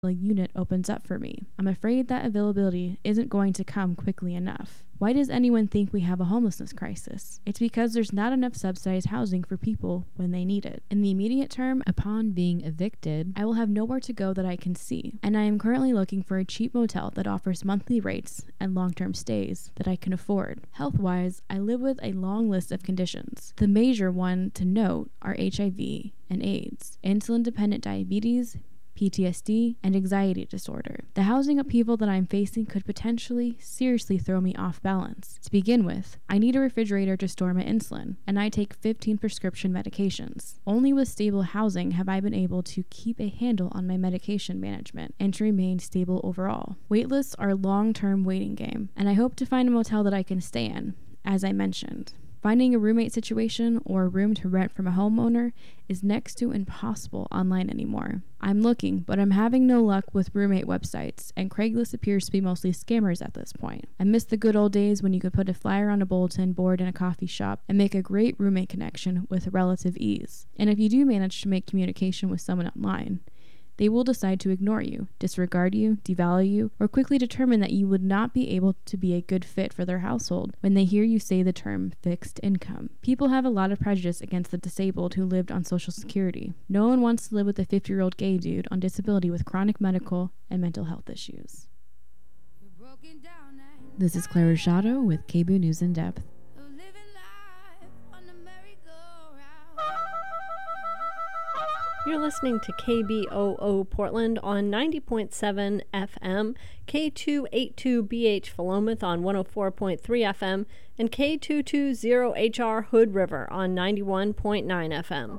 a unit opens up for me. I'm afraid that availability isn't going to come quickly enough. Why does anyone think we have a homelessness crisis? It's because there's not enough subsidized housing for people when they need it. In the immediate term, upon being evicted, I will have nowhere to go that I can see, and I am currently looking for a cheap motel that offers monthly rates and long-term stays that I can afford. Health-wise, I live with a long list of conditions. The major one to note are HIV and AIDS, insulin-dependent diabetes, PTSD, and anxiety disorder. The housing upheaval that I'm facing could potentially seriously throw me off balance. To begin with, I need a refrigerator to store my insulin, and I take 15 prescription medications. Only with stable housing have I been able to keep a handle on my medication management and to remain stable overall. Waitlists are a long-term waiting game, and I hope to find a motel that I can stay in, as I mentioned. Finding a roommate situation or a room to rent from a homeowner is next to impossible online anymore. I'm looking, but I'm having no luck with roommate websites, and Craigslist appears to be mostly scammers at this point. I miss the good old days when you could put a flyer on a bulletin board in a coffee shop and make a great roommate connection with relative ease. And if you do manage to make communication with someone online, they will decide to ignore you, disregard you, devalue you, or quickly determine that you would not be able to be a good fit for their household when they hear you say the term fixed income. People have a lot of prejudice against the disabled who lived on Social Security. No one wants to live with a 50-year-old gay dude on disability with chronic medical and mental health issues. This is Clara Shadow with KBOO News in Depth. You're listening to KBOO Portland on 90.7 FM, K282BH Philomath on 104.3 FM, and K220HR Hood River on 91.9 FM.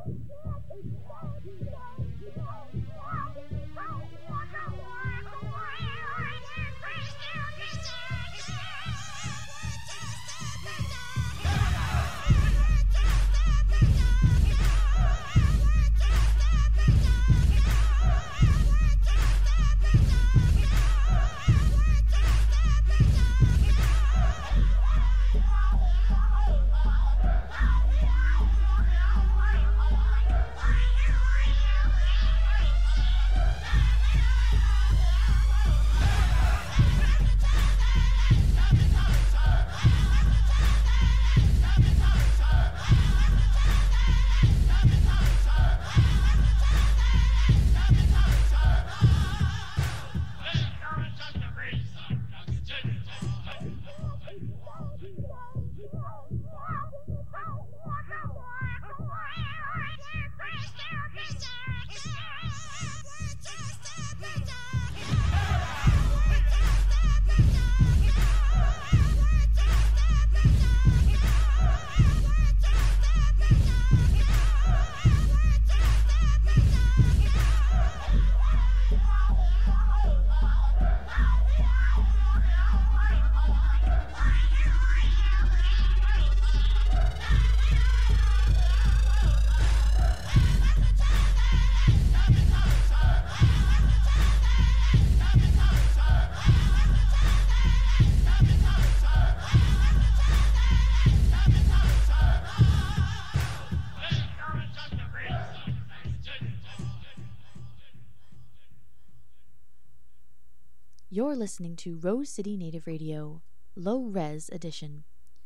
You're listening to Rose City Native Radio, Low Res Edition.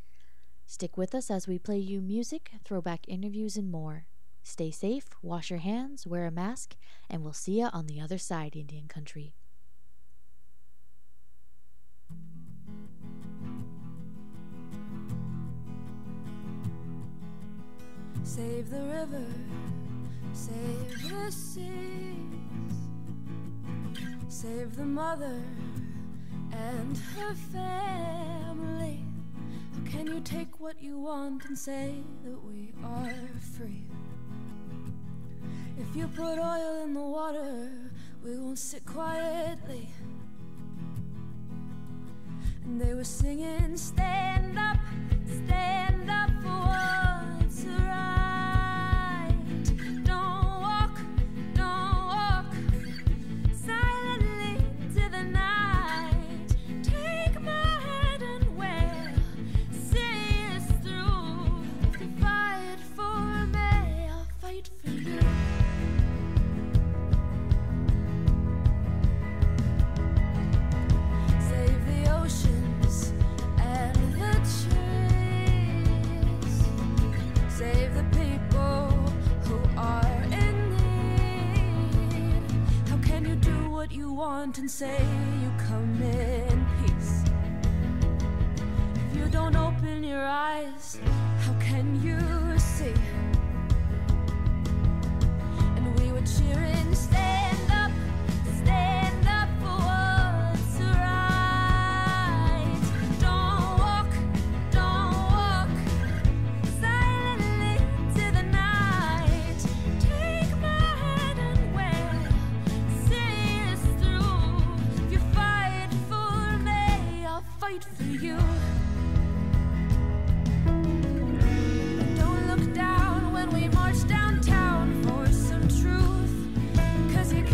Stick with us as we play you music, throwback interviews, and more. Stay safe, wash your hands, wear a mask, and we'll see ya on the other side, Indian Country. Save the river, save the seas, save the mother and her family. How can you take what you want and say that we are free? If you put oil in the water, we won't sit quietly. And they were singing, stand up for what's right. Don't walk silently into the night. Take my hand and we'll see us through. If you fight for me, I'll fight for you. what you want and say you come in peace. If you don't open your eyes, how can you see? And we were cheering, stand up for what's right. Don't walk silently to the night. Take my hand and we'll see us through. If you fight for me, I'll fight for you. Don't look down when we march downtown for some truth, 'cause you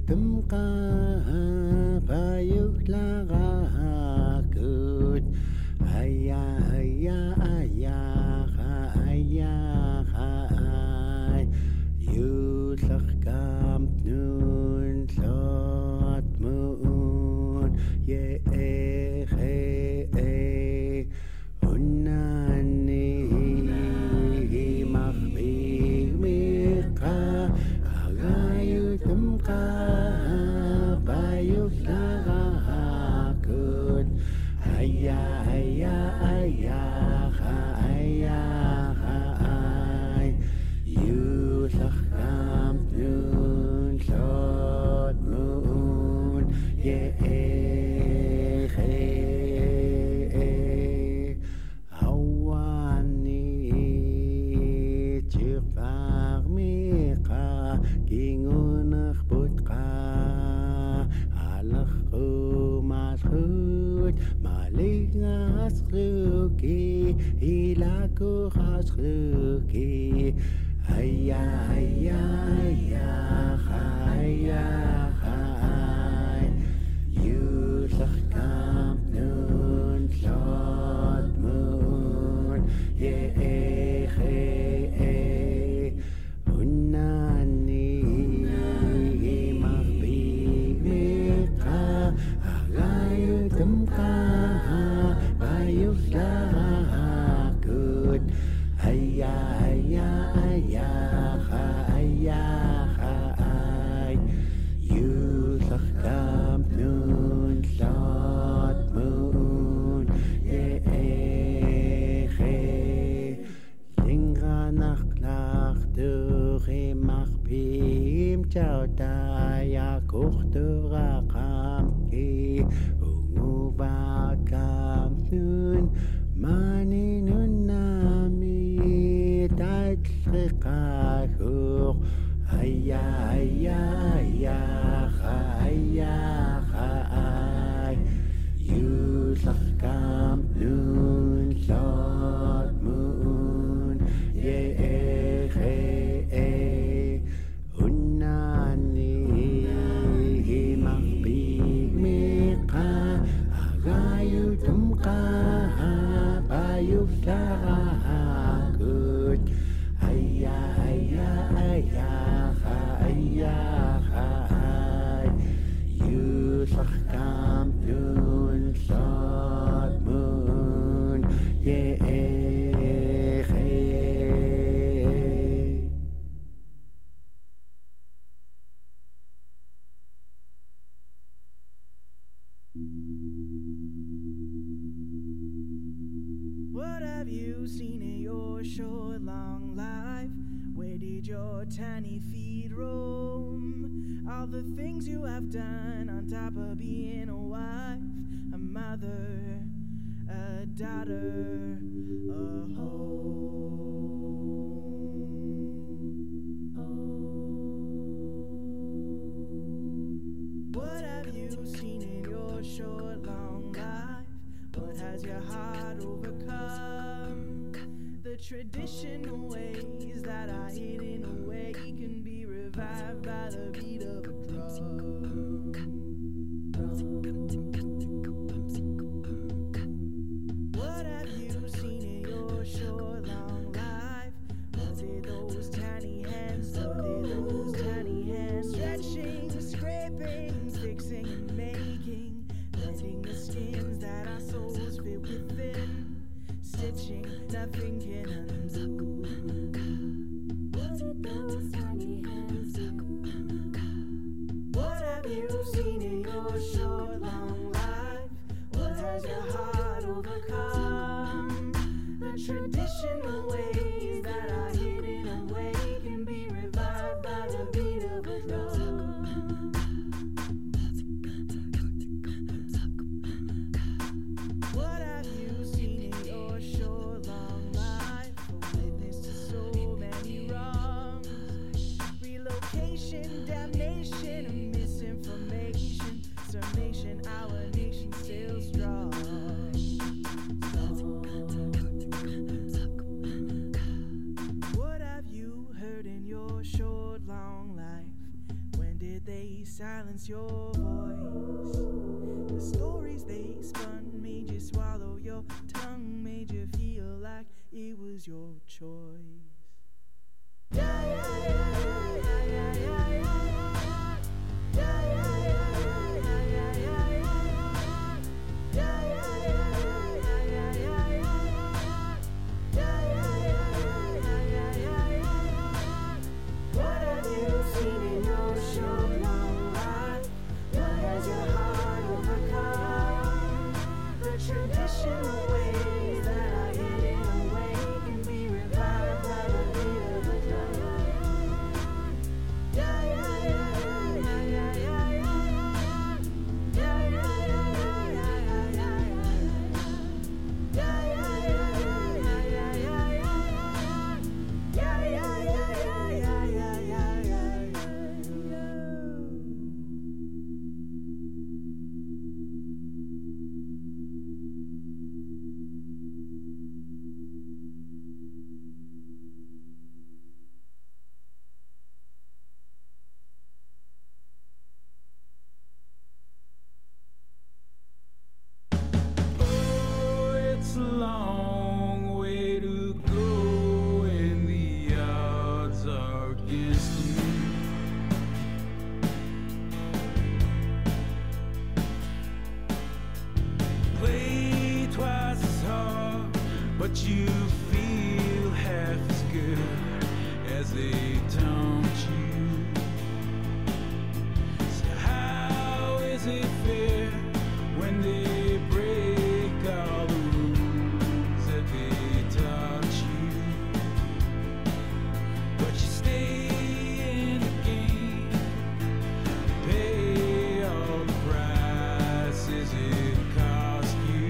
tumqa payuk lagakut aya aya aya aya ay yutlach kamp nun lot moon ye unani makhbig mika agayut tumqa payuk lagakut aya aya aya aya ay yutlach kamp nun lot moon ye awani chirpag mika kingunach putka alach kumathut malingas ruki ilaku khasruki aya aya aya aya ay yutlach kamp nun lot moon ye unani makhbig mika agayut tumqa payuk lagakut aya aya aya aya ay yutlach kamp nun lot moon ye linganach lach durch machbim chao daya kuchtura kamki unguba kamp nun mani nun nami tatlikahuch aya aya aya aya ay yutlach kamp nun lot moon ye unani makhbig mika agayut tumqa payuk lagakut aya aya aya aya ay yutlach kamp nun lot moon ye What have you seen in your short long life? Where did your tiny feet roam? All the things you have done on top of being a wife, a mother, a daughter, a home. What have you seen in your short long life? What has your heart overcome? The traditional ways that are hidden away can be revived by the beat of a drum. What have you seen in your short long life? Was it those tiny hands? Was it those tiny hands stretching, scraping, fixing, and making, blending the skins that our souls fit within, stitching, nothing can undo. Was it those tiny hands too? What have you seen in your short long life? What has your heart overcome? The traditional ways that are hidden away can be revived by the beat of a drum. What have you seen in your short long life? A witness to so many wrongs, relocation, damnation, and misinformation, summation, our nation still strong. silence your voice. The stories they spun made you swallow your tongue, made you feel like it was your choice. What have you seen in your short long life? What has your heart overcome? The traditional ways that are hidden away can be revived by the beat of the drum. Yeah, yeah, yeah, yeah, yeah, yeah, yeah, yeah, yeah, yeah, yeah, yeah, yeah, yeah, yeah, yeah, Oh, it's a long way to go, and the odds are against you. Play twice as hard, but you feel half as good as they taunt you. So how is it fair when they break all the rules that they taught you? But you stay in the game, pay all the prices it cost you.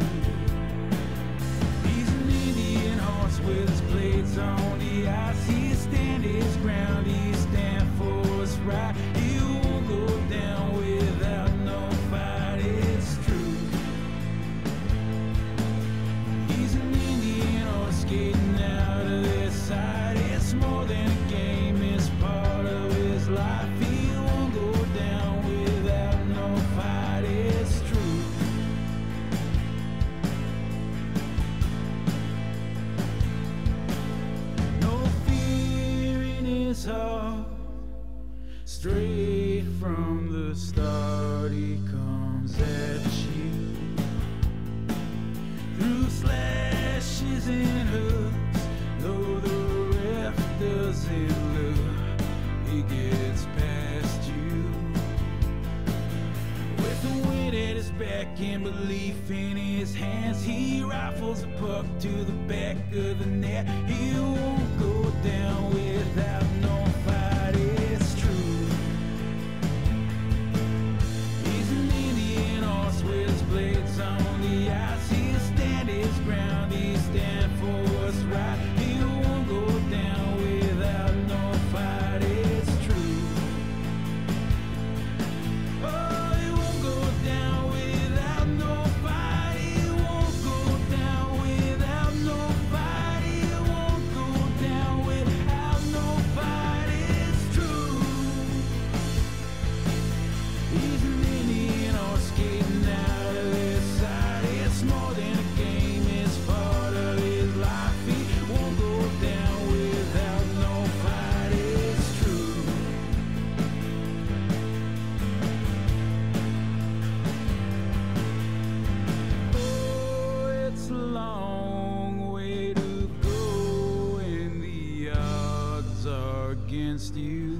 He's an Indian horse with his plates on the ice. He stand his ground, he stand for his right. He won't go down without no fight, it's true. He's an Indian horse skating out of their side. It's more than a game, it's part of his life. He won't go down without no fight, it's true. No fear in his heart. Straight from the start, he comes at you. Through slashes and hooks, though the ref doesn't look, he gets past you. With the wind at his back and belief in his hands, he rifles the puck to the back of the net. He won't go down without no fight, it's true. He's an Indian horse with his blades on the ice. He'll stand his ground, he stand for what's right. He won't go down without no fight, it's true. Oh, he won't go down without no fight. He won't go down without no fight. He won't go down without no fight, it's true. He's an Indian horse skating out of his side. It's more than a game, it's part of his life. He won't go down without no fight, it's true. Oh, it's a long way to go, and the odds are against you.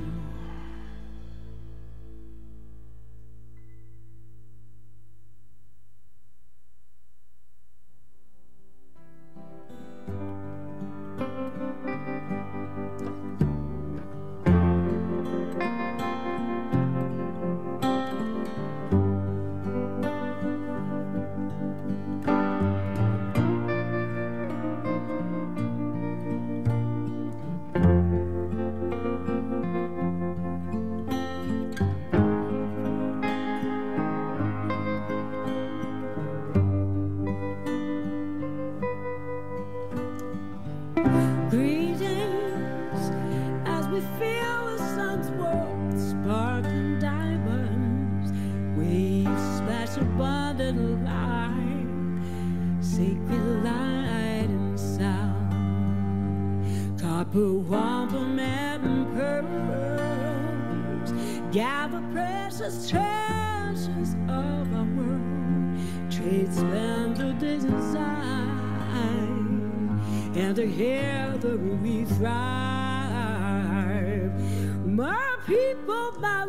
sacred light and sound, copper wampum and pearls, gather precious treasures of our world, trade splendor design, and together we thrive. My people, my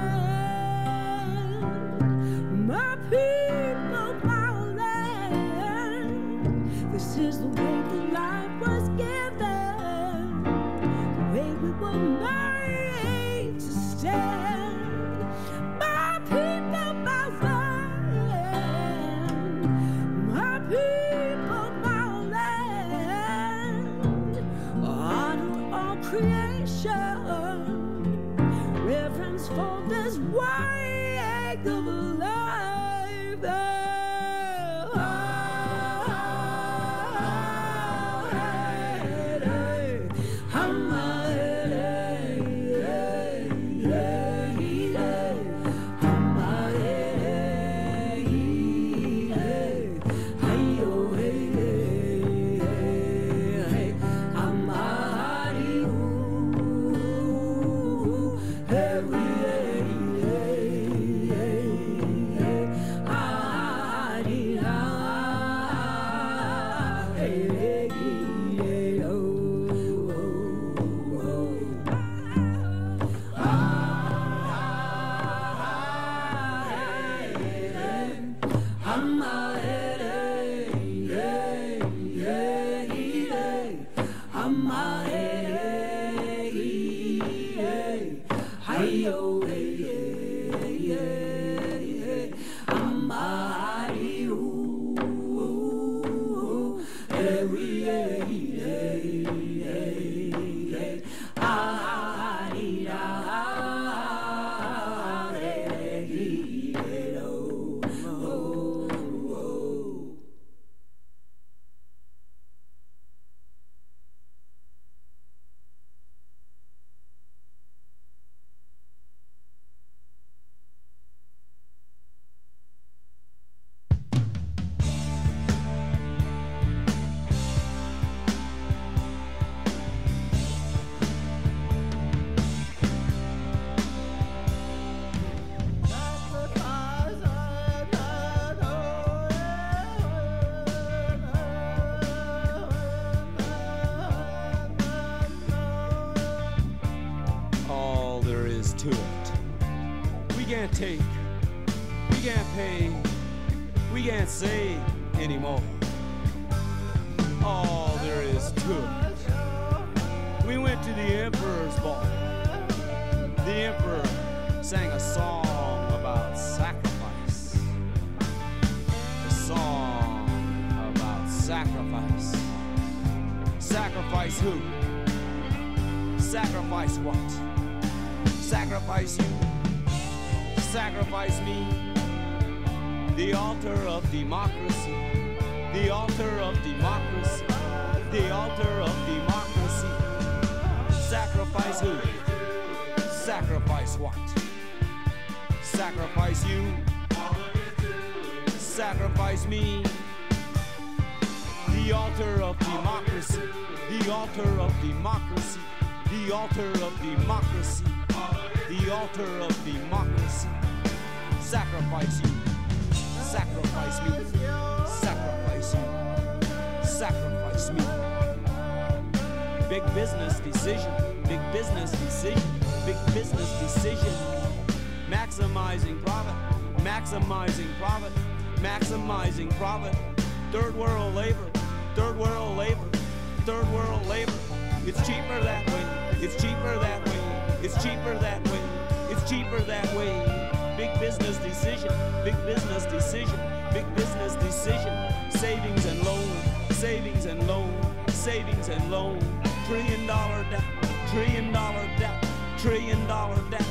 land, my people, my land. This is the way that life was given, the way we were made to stand. My people, my land, my people, my land. Honor all creation, reverence for this way of life. All there is to it. We can't take, we can't pay, we can't say anymore. All there is to it. We went to the Emperor's Ball. The Emperor sang a song about sacrifice. A song about sacrifice. Sacrifice who? Sacrifice what? Sacrifice you. Sacrifice me. The altar of democracy. The altar of democracy. The altar of democracy. Sacrifice who? Sacrifice what? Sacrifice you. Sacrifice me. The altar of democracy. The altar of democracy. The altar of democracy. The altar of democracy. Sacrifice you. Sacrifice me. Sacrifice you. Sacrifice me. Big business decision. Big business decision. Big business decision. Maximizing profit. Maximizing profit. Maximizing profit. Third world labor. Third world labor. Third world labor. It's cheaper that way. It's cheaper that way. It's cheaper that way. It's cheaper that way. Big business decision. Big business decision. Big business decision. Savings and loan. Savings and loan. Savings and loan. $1 trillion debt. $1 trillion debt. $1 trillion debt.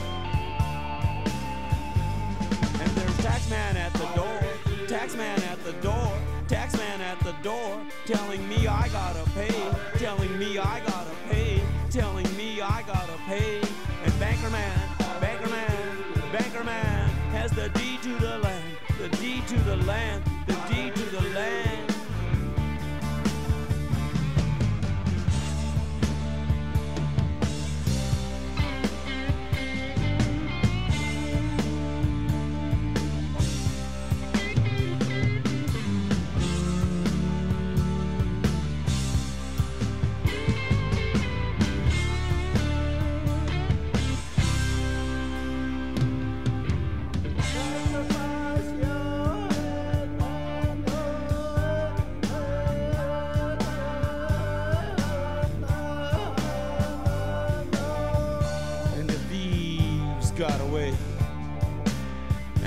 And there's taxman at the door. Taxman at the door. Taxman at the door, telling me I gotta pay, telling me I gotta pay, telling me I gotta pay. And bankerman has the deed to the land, the deed to the land, the deed to the land.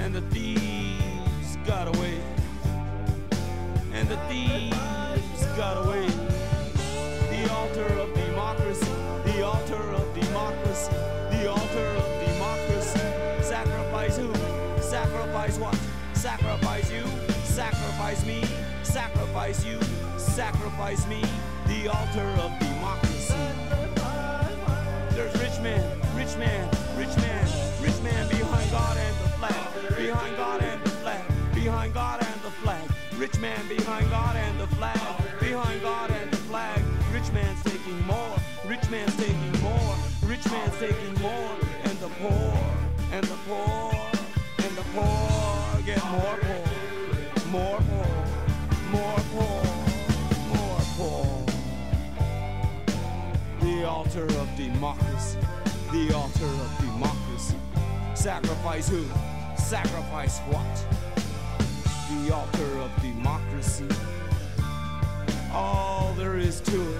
and the thieves got away, and the thieves got away. The altar of democracy, the altar of democracy, the altar of democracy. Sacrifice who? Sacrifice what? Sacrifice you, sacrifice me, sacrifice you, sacrifice me. The altar of democracy. There's rich man, rich man, rich man, rich man behind God and the flag, behind God and the flag, behind God and the flag. Rich man behind God and the flag, behind God and the flag. Rich man's taking more, rich man's taking more, rich man's taking more, and the poor, and the poor, and the poor get more poor, more poor, more poor, more poor. The altar of democracy, the altar of democracy. Sacrifice who? Sacrifice what? The altar of democracy. All there is to it.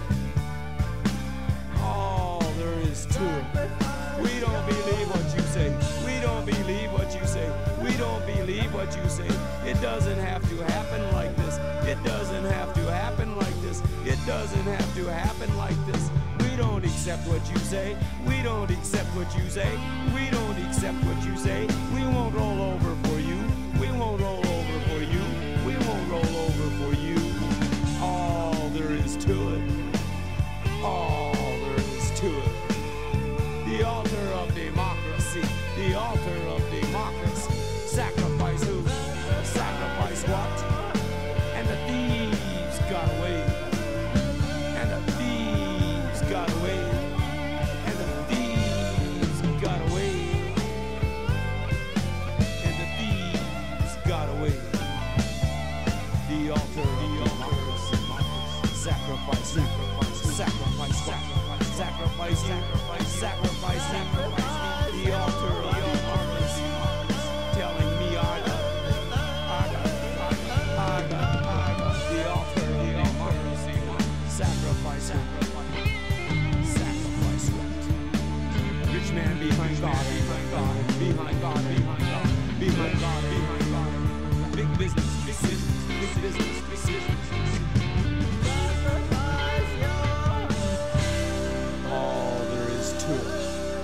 All there is to it. We don't believe what you say. We don't believe what you say. We don't believe what you say. It doesn't have to happen like this. It doesn't have to happen like this. It doesn't have to happen like this. We don't accept what you say. We don't accept what you say. We don't accept what you say. We won't roll over for you. We won't roll over for you. We won't roll over for you. All there is to it. All there is to it. The altar of democracy. The altar of democracy. Sacrifice who? Sacrifice what? And the thieves got away. And the thieves got away. And the thieves got away. And the thieves got away. The altar of democracy. Sacrifice, sacrifice, sacrifice, sacrifice, sacrifice, sacrifice, sacrifice, sacrifice. The altar of democracy. Telling me I got the altar of democracy. Sacrifice, sacrifice, sacrifice what? Rich man behind God, behind God, behind God, behind God, behind God, behind God. Big business, big business, big business, big business. All there is to it.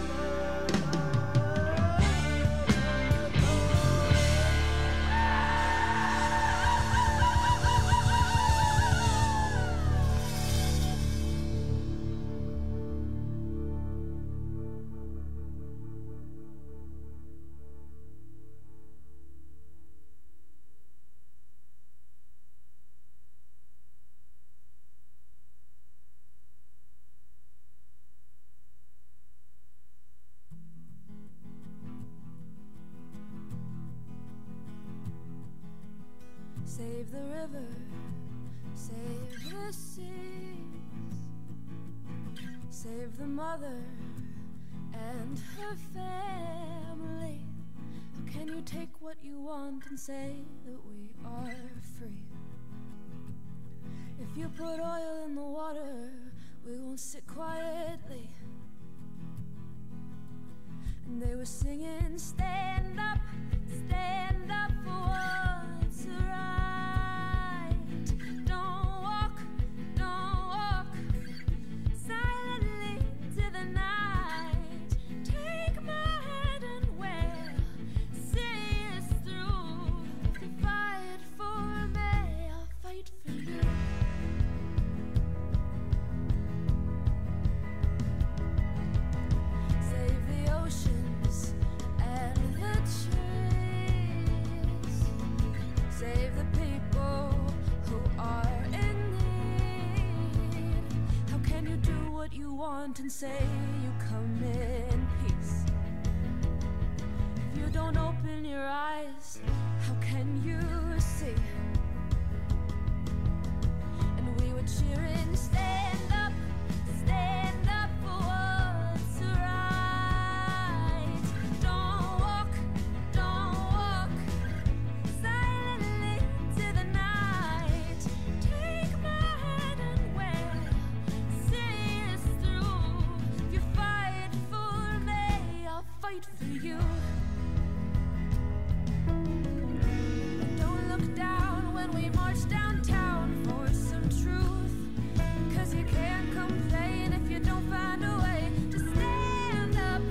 Save the river, save the seas, save the mother and her family. How can you take what you want and say that we are free? If you put oil in the water, we won't sit quietly. And they were singing, stand up for what's right. Don't walk silently to the night. Take my hand and we'll see us through. If you fight for me, I'll fight for you. Save the oceans and the trees. Save the people who are in need. How can you do what you want and say you come in peace? If you don't open your eyes, how can you see? And we were cheering, stand up for what's right. Don't walk silently to the night. Take my hand and we'll see us through. If you fight for me, I'll fight for you. when we march downtown for some truth. 'Cause you can't complain if you don't find a way to stand up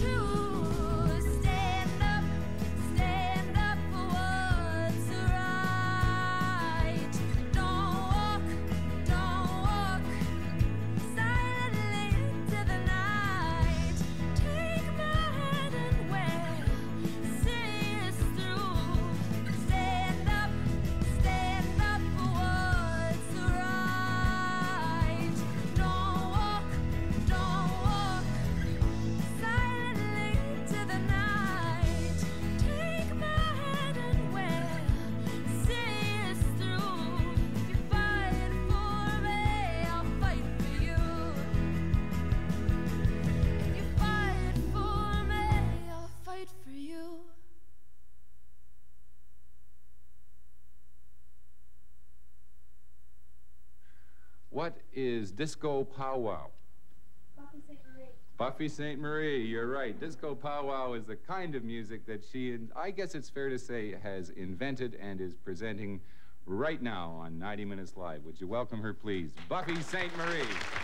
for what's right. Don't walk silently into the night. Take my hand and we'll see us through. Stand up for what's right. Don't walk silently into the night. Take my hand and we'll see us through. If you fight for me, I'll fight for you. If you fight for me, I'll fight for you. What is Disco Powwow? Buffy St. Marie, you're right. Disco Powwow is the kind of music that she, and I guess it's fair to say, has invented and is presenting right now on 90 Minutes Live. Would you welcome her, please? Buffy St. Marie.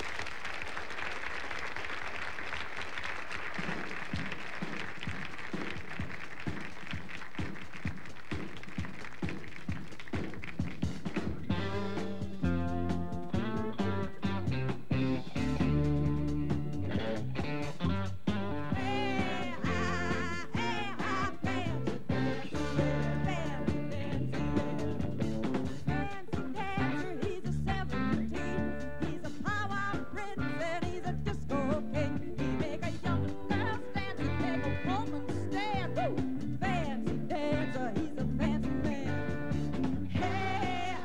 He's a 17. He's a powwow prince and he's a disco king. He make a young girl dance and make a woman stand. Woo! Fancy dancer, he's a fancy man. Hey,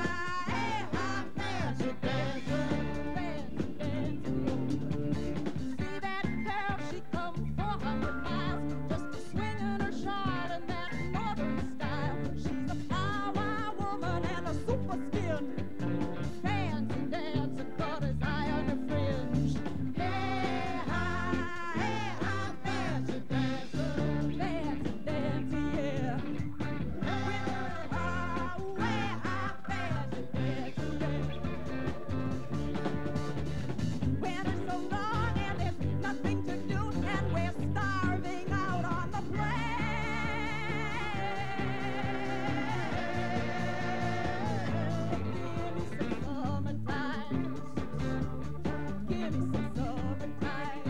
fancy dancer, fancy dancer. See that girl, she come 400 miles just to swing in her shot in that northern style. She's a powwow woman and a super skin. Fancy dancer, caught his eye on her fringe. Hey, fancy dancer, fancy dancer, yeah. Fancy dancer, yeah. Winter's so long and there's nothing to do, and we're starving out on the plain. Give me some summertime. Give me some summertime.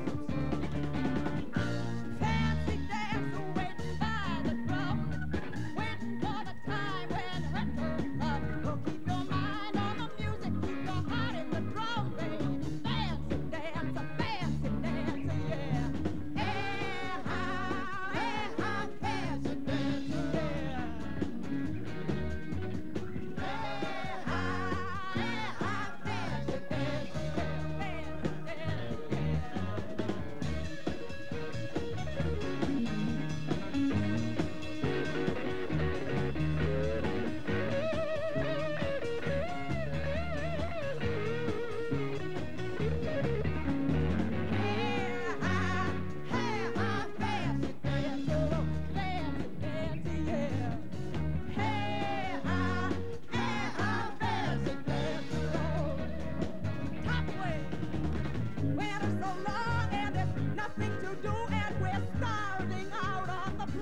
Fancy dancer waiting by the drum, waiting for the time when her turn comes. So keep your mind on the music, keep your heart in the drum, baby. Fancy dancer, yeah. Hey, fancy dancer, yeah. Winter's so long and there's nothing to do, and we're starving out on the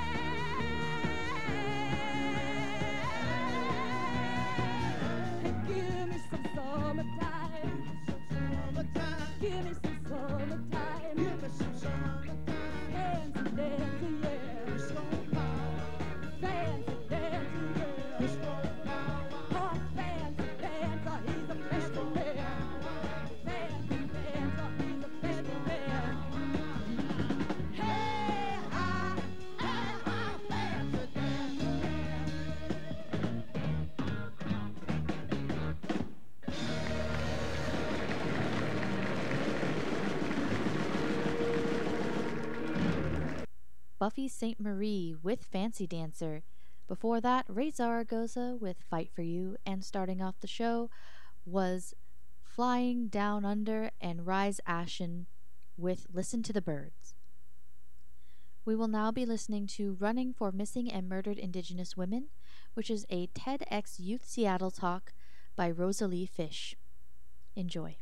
plain. Give me some summertime. Give me some summertime. Fancy dancer, yeah. Fancy dancer, yeah. Oh, fancy dancer, he's a fancy man. Fancy dancer, he's a fancy man. Hey, fancy dancer. Buffy St. Marie with Fancy Dancer. Before that, Ray Zaragoza with Fight for You, and starting off the show was Flying Down Under and Rise Ashen with Listen to the Birds. We will now be listening to Running for Missing and Murdered Indigenous Women, which is a TEDx Youth Seattle talk by Rosalie Fish. Enjoy.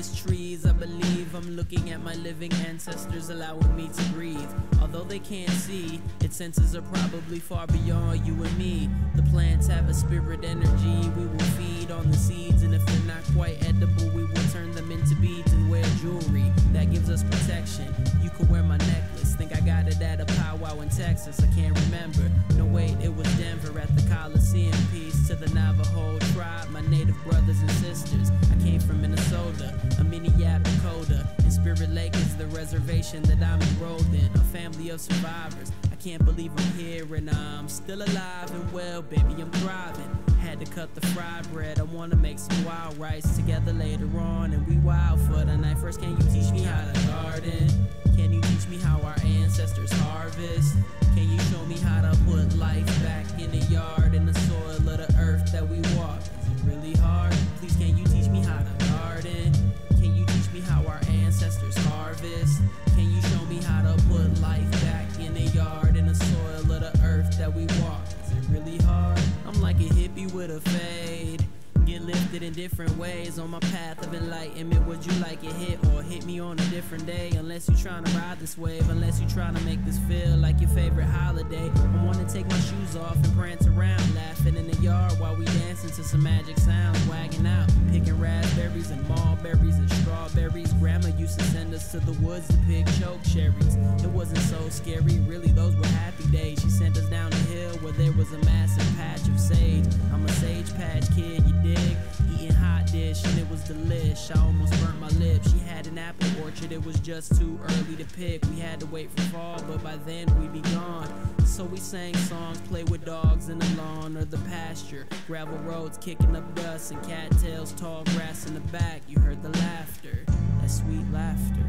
endless trees. I believe I'm looking at my living ancestors, allowing me to breathe. Although they can't see, its senses are probably far beyond you and me. The plants have a spirit energy. We will feed on the seeds, and if they're not quite edible, we will turn them into beads and wear jewelry that gives us protection. You could wear my necklace. Think I got it at a powwow in Texas. I can't remember. No, wait, it was Denver at the Coliseum. Peace to the Navajo tribe, my native brothers and sisters. I came from Minnesota, a Minneapolis, Dakota, and Spirit Lake is the reservation that I'm enrolled in. A family of survivors. I can't believe I'm here and I'm still alive and well, baby, I'm thriving. Had to cut the fried bread. I wanna make some wild rice together later on, and we wild for the night. First, can you teach me how to garden? Can you teach me how our ancestors harvest? Can you show me how to put life back in the yard, in the soil of the earth that we walk? Is it really hard? Please, can you teach me how to garden? Can you teach me how our ancestors harvest? Can you show me how to put life back in the yard, in the soil of the earth that we walk? Is it really hard? I'm like a hippie with a fade. Get lifted in different ways on my path of enlightenment. Would you like it hit or hit me on a different day? Unless you trying to ride this wave, unless you trying to make this feel like your favorite holiday. I wanna take my shoes off and prance around, laughing in the yard while we dancing to some magic sounds, wagging out, picking raspberries and mulberries and strawberries. Grandma used to send us to the woods to pick choke cherries. It wasn't so scary, really, those were happy days. She sent us down the hill where there was a massive patch of sage. I'm a sage patch kid, you dig? Eating hot dish and it was delish. I almost burnt my lips. She had an apple orchard, it was just too early to pick. We had to wait for fall, but by then we'd be gone. So we sang songs, play with dogs in the lawn or the pasture. Gravel roads kicking up dust and cattails, tall grass in the back. You heard the laughter, that sweet laughter.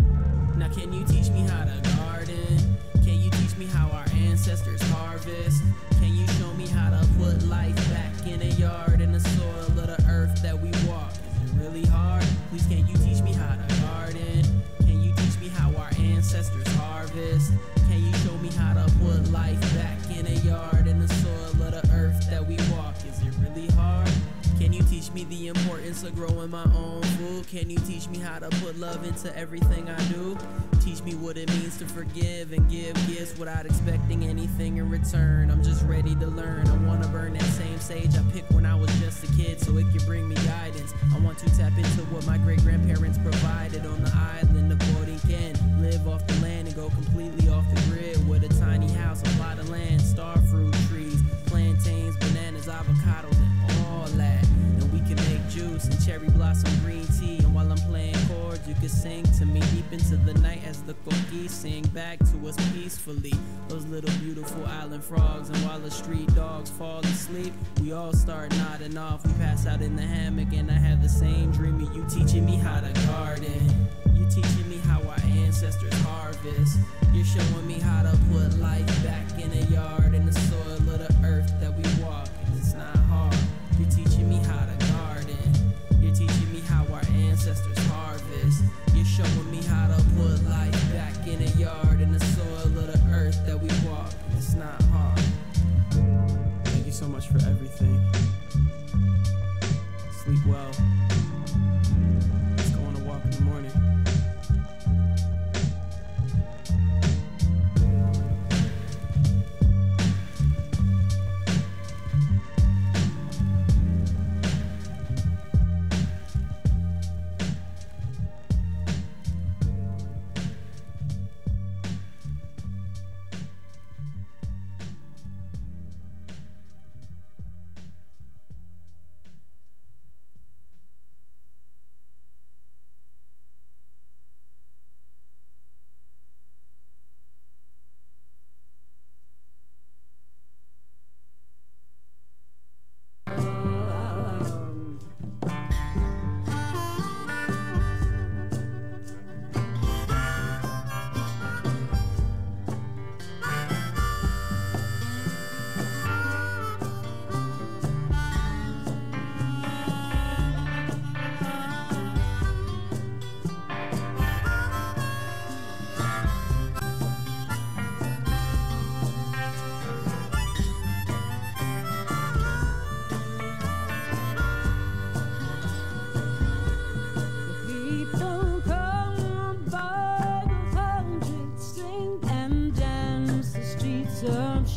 Now can you teach me how to garden? Can you teach me how our ancestors harvest? Can you show me how to put life back in a yard, in the soil of the earth that we walk? Is it really hard? Please, can you teach me how to garden? Can you teach me how our ancestors harvest? Can you show me how to put life back in a yard, in the soil of the earth that we walk? Is it really hard? Can you teach me the importance of growing my own food? Can you teach me how to put love into everything I do? Teach me what it means to forgive and give gifts without expecting anything in return. I'm just ready to learn. I wanna burn that same sage I picked when I was just a kid so it can bring me guidance. I want to tap into what my great-grandparents provided on the island of Borinquen. Live off the land and go completely off the grid with a tiny house, a plot of land, starfruit trees, plantains, bananas, avocados, and all that. And we can make juice and cherry blossom green tea. And while I'm playing chords, you can sing to me deep into the night as the coquis sing back to us peacefully. Those little beautiful island frogs. And while the street dogs fall asleep, we all start nodding off. We pass out in the hammock and I have the same dream of you teaching me how to garden. You teaching me how our ancestors harvest. You're showing me how to put life back in a yard, in the soil of the earth that we walk. And it's not hard. You're teaching me how to garden. You're teaching me how our ancestors harvest. You're showing me how to put life back in a yard, in the soil of the earth that we walk. And it's not hard. Thank you so much for everything. Sleep well. Let's go on a walk in the morning.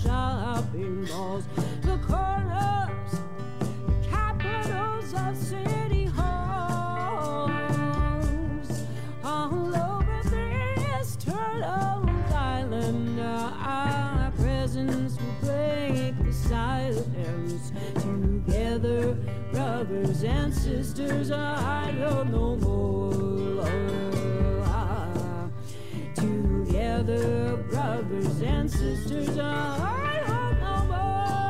shopping malls, the corners, the capitals of city halls. All over this turtle island, our presence will break the silence. Together, brothers and sisters, I don't know more. Together, brothers and sisters, I don't know more.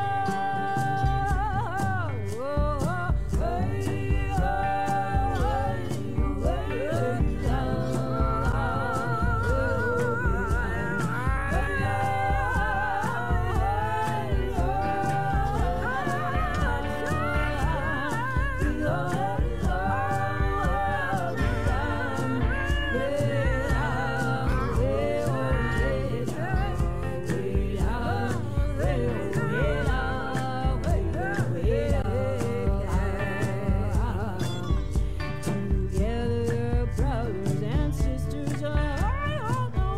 Together, brothers and sisters, I don't know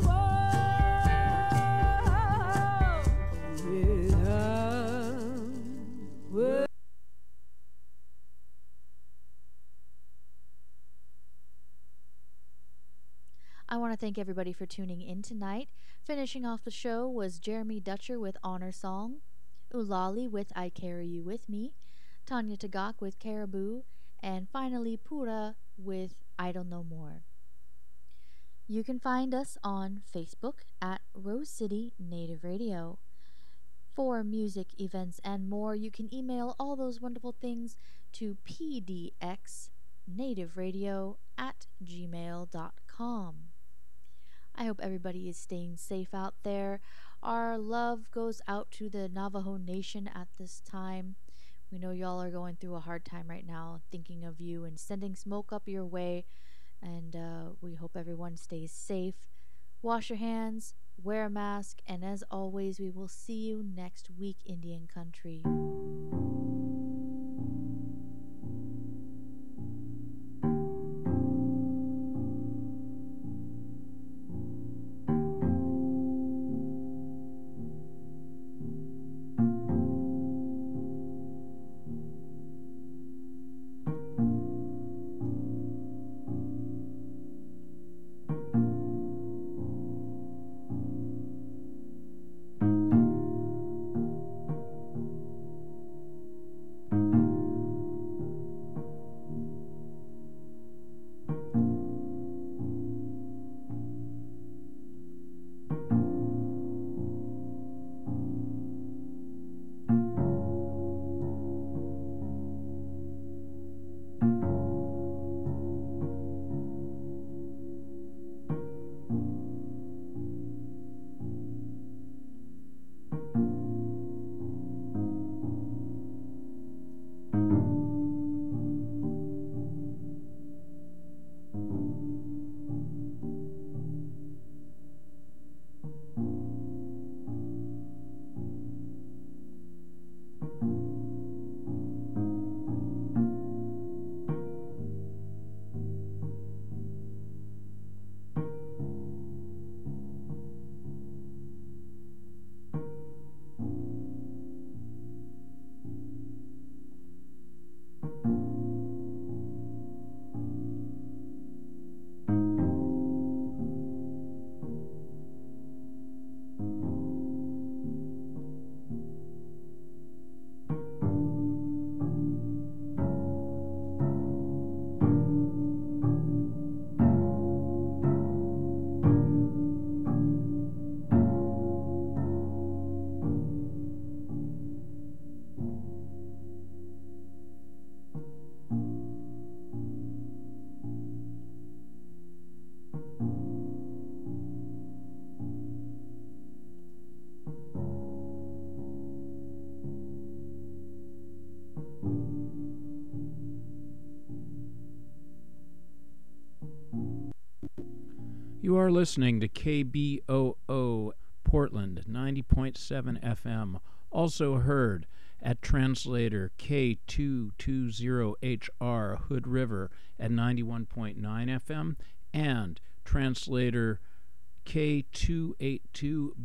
more. I want to thank everybody for tuning in tonight. Finishing off the show was Jeremy Dutcher with Honor Song, Ulali with I Carry You With Me, Tanya Tagak with Caribou, and finally Pura with Idle No More. You can find us on Facebook at Rose City Native Radio. For music, events, and more, you can email all those wonderful things to pdxnativeradio@gmail.com. I hope everybody is staying safe out there. Our love goes out to the Navajo Nation at this time. We know y'all are going through a hard time right now, thinking of you and sending smoke up your way. And we hope everyone stays safe. Wash your hands, wear a mask, and as always, we will see you next week, Indian Country. You are listening to KBOO Portland 90.7 FM, also heard at translator K220HR Hood River at 91.9 FM and translator K282